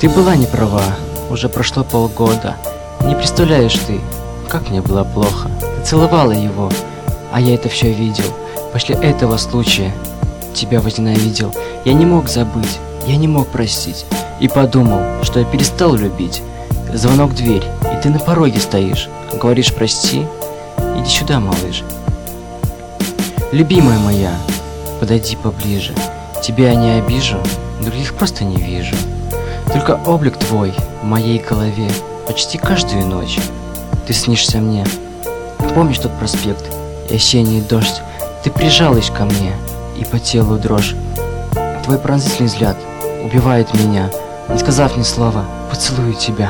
Ты была не права, уже прошло полгода. Не представляешь ты, как мне было плохо. Ты целовала его, а я это все видел. После этого случая тебя возненавидел. Я не мог забыть, я не мог простить. И подумал, что я перестал любить. Звонок в дверь, и ты на пороге стоишь. Говоришь прости? Иди сюда, малыш. Любимая моя, подойди поближе. Тебя я не обижу, других просто не вижу. Только облик твой в моей голове почти каждую ночь. Ты снишься мне. Помнишь тот проспект и осенний дождь? Ты прижалась ко мне, и по телу дрожь. Твой пронзительный взгляд убивает меня. Не сказав ни слова, поцелую тебя.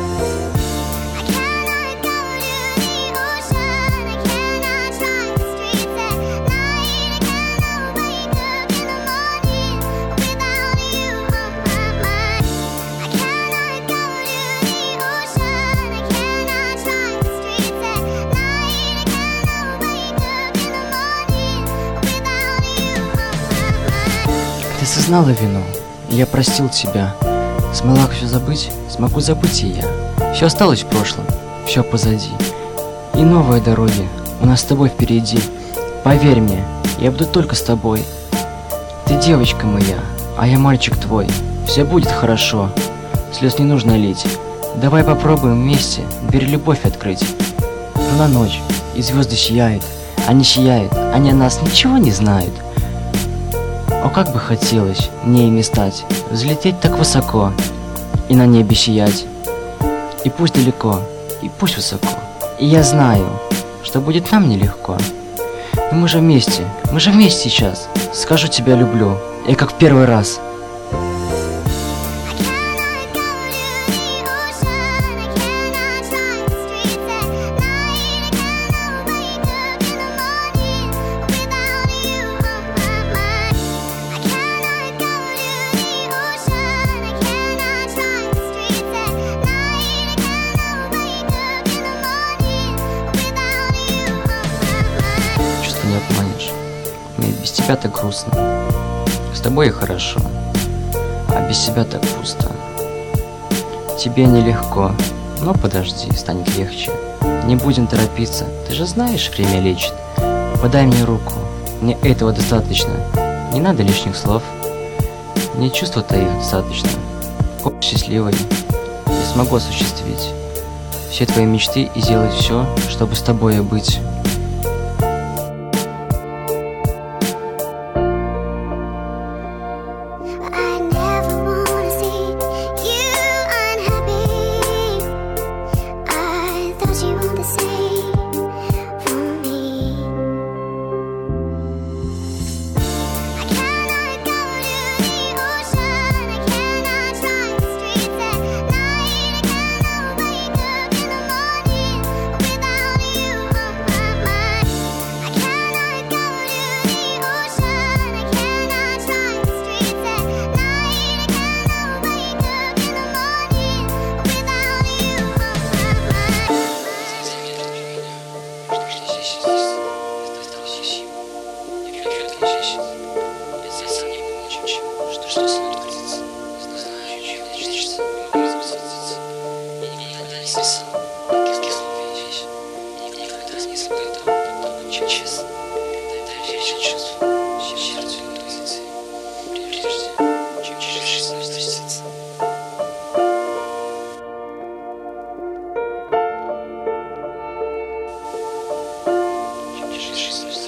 Ты осознала вину, и я простил тебя. Смогла все забыть, смогу забыть и я. Все осталось в прошлом, все позади. И новые дороги у нас с тобой впереди. Поверь мне, я буду только с тобой. Ты девочка моя, а я мальчик твой. Все будет хорошо, слез не нужно лить. Давай попробуем вместе дверь любовь открыть. Луна ночь, и звезды сияют. Они сияют, они о нас ничего не знают. О, как бы хотелось мне ими стать, взлететь так высоко и на небе сиять. И пусть далеко, и пусть высоко. И я знаю, что будет нам нелегко. Но мы же вместе сейчас. Скажу тебя люблю, я как в первый раз. Не обманешь. Мне без тебя так грустно. С тобой и хорошо, а без себя так пусто. Тебе нелегко, но подожди, станет легче. Не будем торопиться, ты же знаешь, время лечит. Подай мне руку, мне этого достаточно. Не надо лишних слов, мне чувства-то их достаточно. Хоть счастливой, я смогу осуществить все твои мечты и сделать все, чтобы с тобой быть. Жизнь